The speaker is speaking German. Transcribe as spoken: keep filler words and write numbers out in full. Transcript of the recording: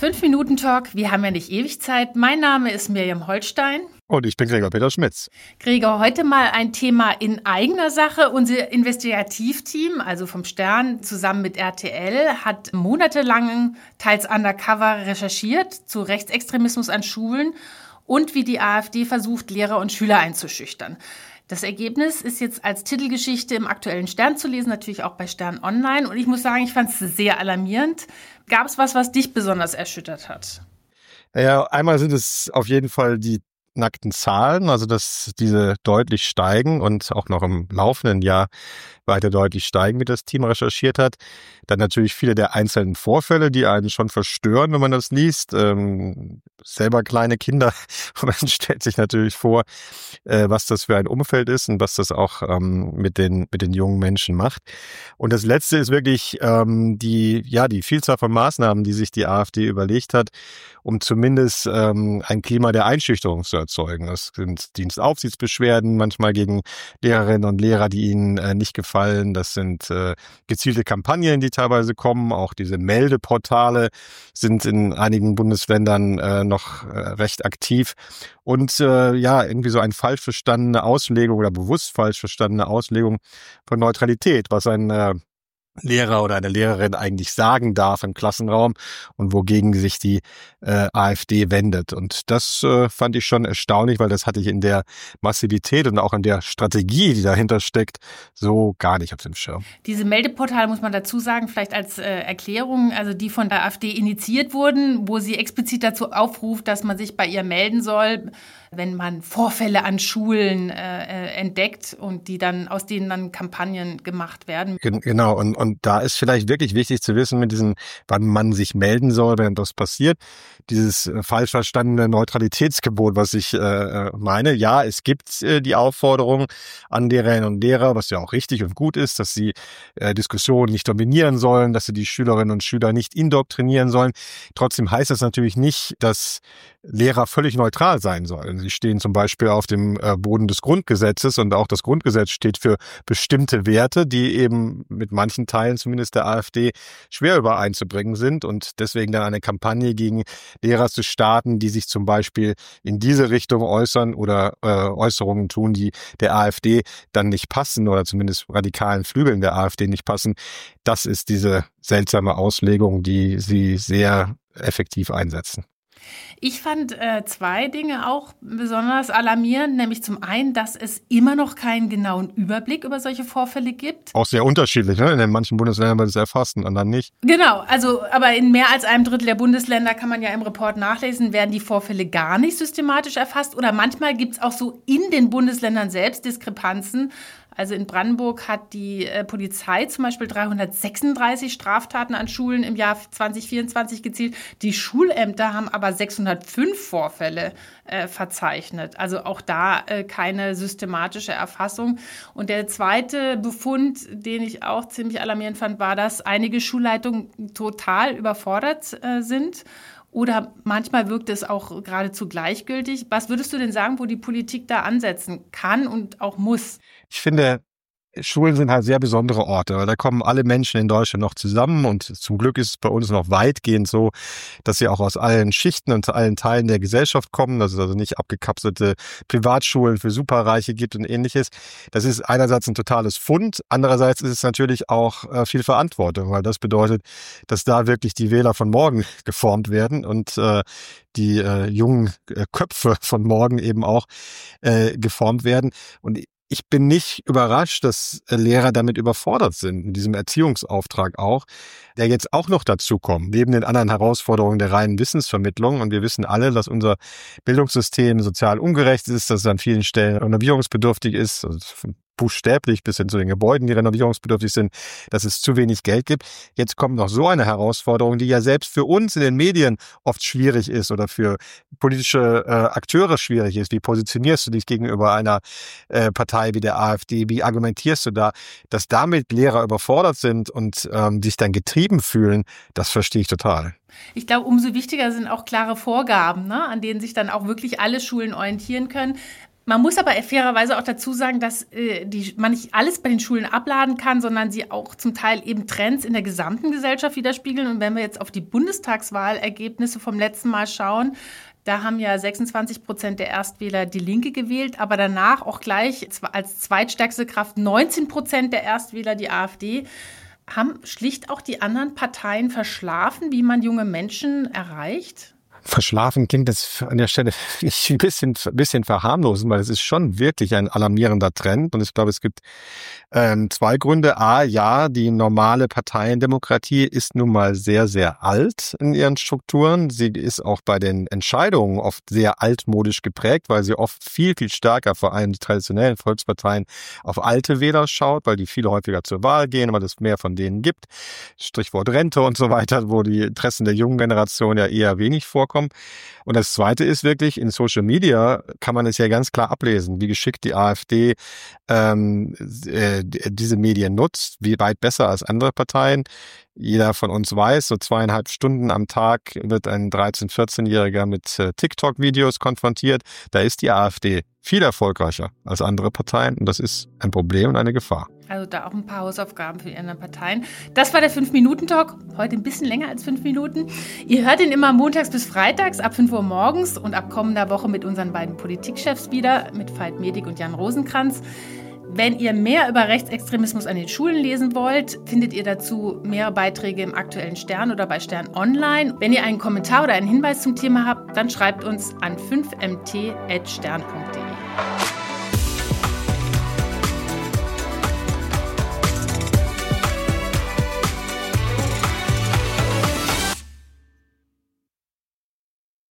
Fünf-Minuten-Talk, wir haben ja nicht ewig Zeit. Mein Name ist Miriam Holstein. Und ich bin Gregor Peter Schmitz. Gregor, heute mal ein Thema in eigener Sache. Unser Investigativteam, also vom Stern, zusammen mit R T L, hat monatelang, teils undercover, recherchiert zu Rechtsextremismus an Schulen und wie die AfD versucht, Lehrer und Schüler einzuschüchtern. Das Ergebnis ist jetzt als Titelgeschichte im aktuellen Stern zu lesen, natürlich auch bei Stern Online. Und ich muss sagen, ich fand es sehr alarmierend. Gab es was, was dich besonders erschüttert hat? Naja, einmal sind es auf jeden Fall die nackten Zahlen, also dass diese deutlich steigen und auch noch im laufenden Jahr weiter deutlich steigen, wie das Team recherchiert hat. Dann natürlich viele der einzelnen Vorfälle, die einen schon verstören, wenn man das liest. Ähm, selber kleine Kinder, man stellt sich natürlich vor, äh, was das für ein Umfeld ist und was das auch ähm, mit den mit den jungen Menschen macht. Und das Letzte ist wirklich ähm, die ja die Vielzahl von Maßnahmen, die sich die AfD überlegt hat, um zumindest ähm, ein Klima der Einschüchterung zu erzeugen. Das sind Dienstaufsichtsbeschwerden, manchmal gegen Lehrerinnen und Lehrer, die ihnen äh, nicht gefallen. Das sind äh, gezielte Kampagnen, die teilweise kommen. Auch diese Meldeportale sind in einigen Bundesländern äh, noch äh, recht aktiv. Und äh, ja, irgendwie so eine falsch verstandene Auslegung oder bewusst falsch verstandene Auslegung von Neutralität, was ein äh, Lehrer oder eine Lehrerin eigentlich sagen darf im Klassenraum und wogegen sich die äh, AfD wendet. Und das äh, fand ich schon erstaunlich, weil das hatte ich in der Massivität und auch in der Strategie, die dahinter steckt, so gar nicht auf dem Schirm. Diese Meldeportale, muss man dazu sagen, vielleicht als äh, Erklärung, also die von der AfD initiiert wurden, wo sie explizit dazu aufruft, dass man sich bei ihr melden soll, wenn man Vorfälle an Schulen äh, entdeckt und die dann aus denen dann Kampagnen gemacht werden. Genau, und, und da ist vielleicht wirklich wichtig zu wissen mit diesem, wann man sich melden soll, wenn das passiert. Dieses äh, falsch verstandene Neutralitätsgebot, was ich äh, meine. Ja, es gibt äh, die Aufforderung an Lehrerinnen und Lehrer, was ja auch richtig und gut ist, dass sie äh, Diskussionen nicht dominieren sollen, dass sie die Schülerinnen und Schüler nicht indoktrinieren sollen. Trotzdem heißt das natürlich nicht, dass Lehrer völlig neutral sein sollen. Sie stehen zum Beispiel auf dem äh, Boden des Grundgesetzes und auch das Grundgesetz steht für bestimmte Werte, die eben mit manchen Teilen zumindest der AfD schwer übereinzubringen sind und deswegen dann eine Kampagne gegen Lehrer zu starten, die sich zum Beispiel in diese Richtung äußern oder äh, Äußerungen tun, die der AfD dann nicht passen oder zumindest radikalen Flügeln der AfD nicht passen. Das ist diese seltsame Auslegung, die sie sehr effektiv einsetzen. Ich fand äh, zwei Dinge auch besonders alarmierend, nämlich zum einen, dass es immer noch keinen genauen Überblick über solche Vorfälle gibt. Auch sehr unterschiedlich, ne? In manchen Bundesländern wird es erfasst und anderen nicht. Genau, also aber in mehr als einem Drittel der Bundesländer kann man ja im Report nachlesen, werden die Vorfälle gar nicht systematisch erfasst oder manchmal gibt es auch so in den Bundesländern selbst Diskrepanzen. Also in Brandenburg hat die äh, Polizei zum Beispiel dreihundertsechsunddreißig Straftaten an Schulen im Jahr zwanzig vierundzwanzig gezielt. Die Schulämter haben aber sechshundertfünf Vorfälle äh, verzeichnet. Also auch da äh, keine systematische Erfassung. Und der zweite Befund, den ich auch ziemlich alarmierend fand, war, dass einige Schulleitungen total überfordert äh, sind. Oder manchmal wirkt es auch geradezu gleichgültig. Was würdest du denn sagen, wo die Politik da ansetzen kann und auch muss? Ich finde, Schulen sind halt sehr besondere Orte, weil da kommen alle Menschen in Deutschland noch zusammen und zum Glück ist es bei uns noch weitgehend so, dass sie auch aus allen Schichten und allen Teilen der Gesellschaft kommen, dass es also nicht abgekapselte Privatschulen für Superreiche gibt und ähnliches. Das ist einerseits ein totales Fund, andererseits ist es natürlich auch äh, viel Verantwortung, weil das bedeutet, dass da wirklich die Wähler von morgen geformt werden und äh, die äh, jungen äh, Köpfe von morgen eben auch äh, geformt werden. Und ich bin nicht überrascht, dass Lehrer damit überfordert sind, in diesem Erziehungsauftrag auch, der jetzt auch noch dazu kommt, neben den anderen Herausforderungen der reinen Wissensvermittlung. Und wir wissen alle, dass unser Bildungssystem sozial ungerecht ist, dass es an vielen Stellen renovierungsbedürftig ist, also buchstäblich bis hin zu den Gebäuden, die renovierungsbedürftig sind, dass es zu wenig Geld gibt. Jetzt kommt noch so eine Herausforderung, die ja selbst für uns in den Medien oft schwierig ist oder für politische äh, Akteure schwierig ist. Wie positionierst du dich gegenüber einer äh, Partei wie der AfD? Wie argumentierst du da, dass damit Lehrer überfordert sind und ähm, sich dann getrieben fühlen? Das verstehe ich total. Ich glaube, umso wichtiger sind auch klare Vorgaben, ne, an denen sich dann auch wirklich alle Schulen orientieren können. Man muss aber fairerweise auch dazu sagen, dass äh, die, man nicht alles bei den Schulen abladen kann, sondern sie auch zum Teil eben Trends in der gesamten Gesellschaft widerspiegeln. Und wenn wir jetzt auf die Bundestagswahlergebnisse vom letzten Mal schauen, da haben ja sechsundzwanzig Prozent der Erstwähler die Linke gewählt, aber danach auch gleich als zweitstärkste Kraft neunzehn Prozent der Erstwähler die AfD. Haben schlicht auch die anderen Parteien verschlafen, wie man junge Menschen erreicht? Verschlafen klingt das an der Stelle ein bisschen, bisschen verharmlosen, weil es ist schon wirklich ein alarmierender Trend. Und ich glaube, es gibt ähm, zwei Gründe. A, ja, die normale Parteiendemokratie ist nun mal sehr, sehr alt in ihren Strukturen. Sie ist auch bei den Entscheidungen oft sehr altmodisch geprägt, weil sie oft viel, viel stärker, vor allem die traditionellen Volksparteien, auf alte Wähler schaut, weil die viel häufiger zur Wahl gehen, weil es mehr von denen gibt. Stichwort Rente und so weiter, wo die Interessen der jungen Generation ja eher wenig vorkommen. Und das Zweite ist wirklich, in Social Media kann man es ja ganz klar ablesen, wie geschickt die AfD ähm, äh, diese Medien nutzt, wie weit besser als andere Parteien. Jeder von uns weiß, so zweieinhalb Stunden am Tag wird ein dreizehn-, vierzehnjähriger mit äh, TikTok-Videos konfrontiert. Da ist die AfD viel erfolgreicher als andere Parteien und das ist ein Problem und eine Gefahr. Also da auch ein paar Hausaufgaben für die anderen Parteien. Das war der fünf Minuten Talk. Heute ein bisschen länger als fünf Minuten. Ihr hört ihn immer montags bis freitags ab fünf Uhr morgens und ab kommender Woche mit unseren beiden Politikchefs wieder, mit Veit Medig und Jan Rosenkranz. Wenn ihr mehr über Rechtsextremismus an den Schulen lesen wollt, findet ihr dazu mehr Beiträge im aktuellen Stern oder bei Stern Online. Wenn ihr einen Kommentar oder einen Hinweis zum Thema habt, dann schreibt uns an fünf m t at stern punkt d e.